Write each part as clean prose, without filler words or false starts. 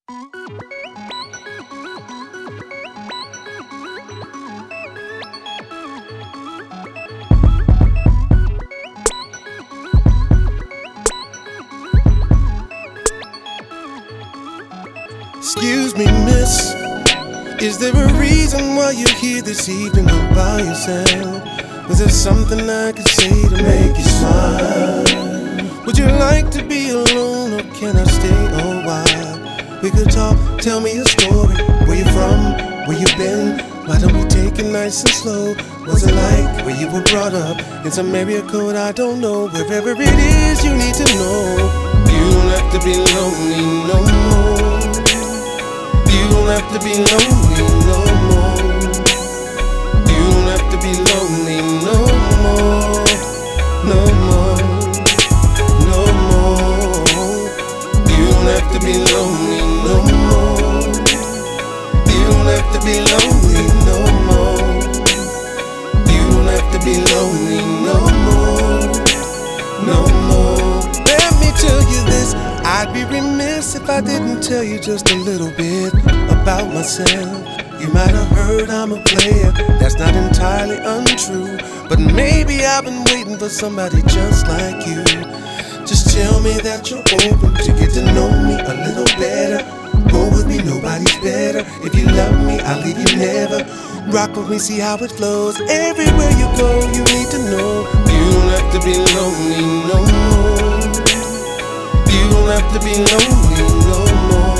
Excuse me, miss, is there a reason why you're here this evening all by yourself? Was there something I could say to make you smile? Would you like to be alone or can I stay a while? We could talk, tell me a story. Where you from, where you been? Why don't we take it nice and slow? What's it like where you were brought up? In some area code I don't know. Wherever it is you need to know. You don't have to be lonely no more. You don't have to be lonely no more. You don't have to be lonely no more. No more. No more. You don't have to be lonely no more. You don't have to be lonely no more. You don't have to be lonely no more. No more. Let me tell you this, I'd be remiss if I didn't tell you just a little bit about myself. You might have heard I'm a player, that's not entirely untrue. But maybe I've been waiting for somebody just like you. Just tell me that you're open to get to know me a little better. Roll with me, nobody's better. If you love me, I'll leave you never. Rock with me, see how it flows. Everywhere you go, you need to know. You don't have to be lonely no more. You don't have to be lonely no more.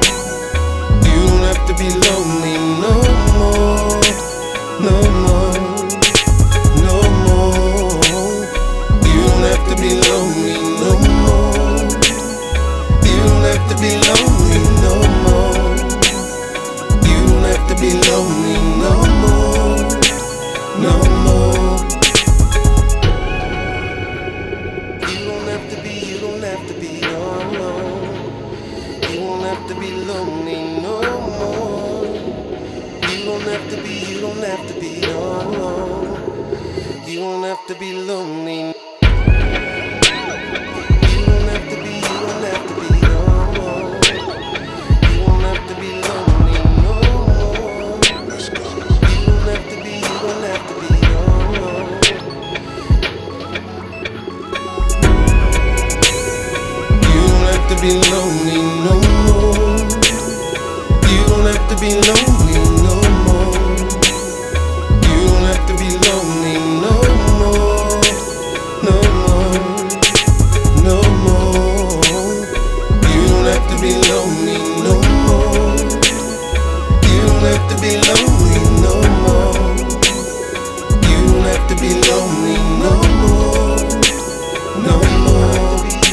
You don't have to be lonely no more. No more. No more. You don't have to be lonely no more. You don't have to be lonely no more. You don't have to be lonely no more. No more. You don't have to be, you don't have to be, no more. You don't have to be lonely no more. You don't have to be, you don't have to be, no more. You don't have to be lonely. You don't have to be, you don't have to be, no more. You don't have to be lonely no more. Let's go. You don't have to be, you don't have to be, no more. You don't have to be lonely no more. You don't have to be lonely no more. You don't have to be lonely no more. No more. No more. You don't have to be lonely no more. You don't have to be lonely no more. You don't have to be lonely no more. No more.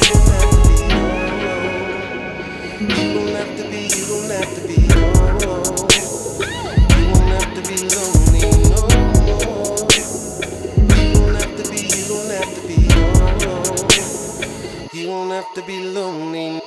You don't have to be, you don't have to be, no more. You don't have to be lonely no more. You don't have to be, you don't have to be, no more. You don't have to be lonely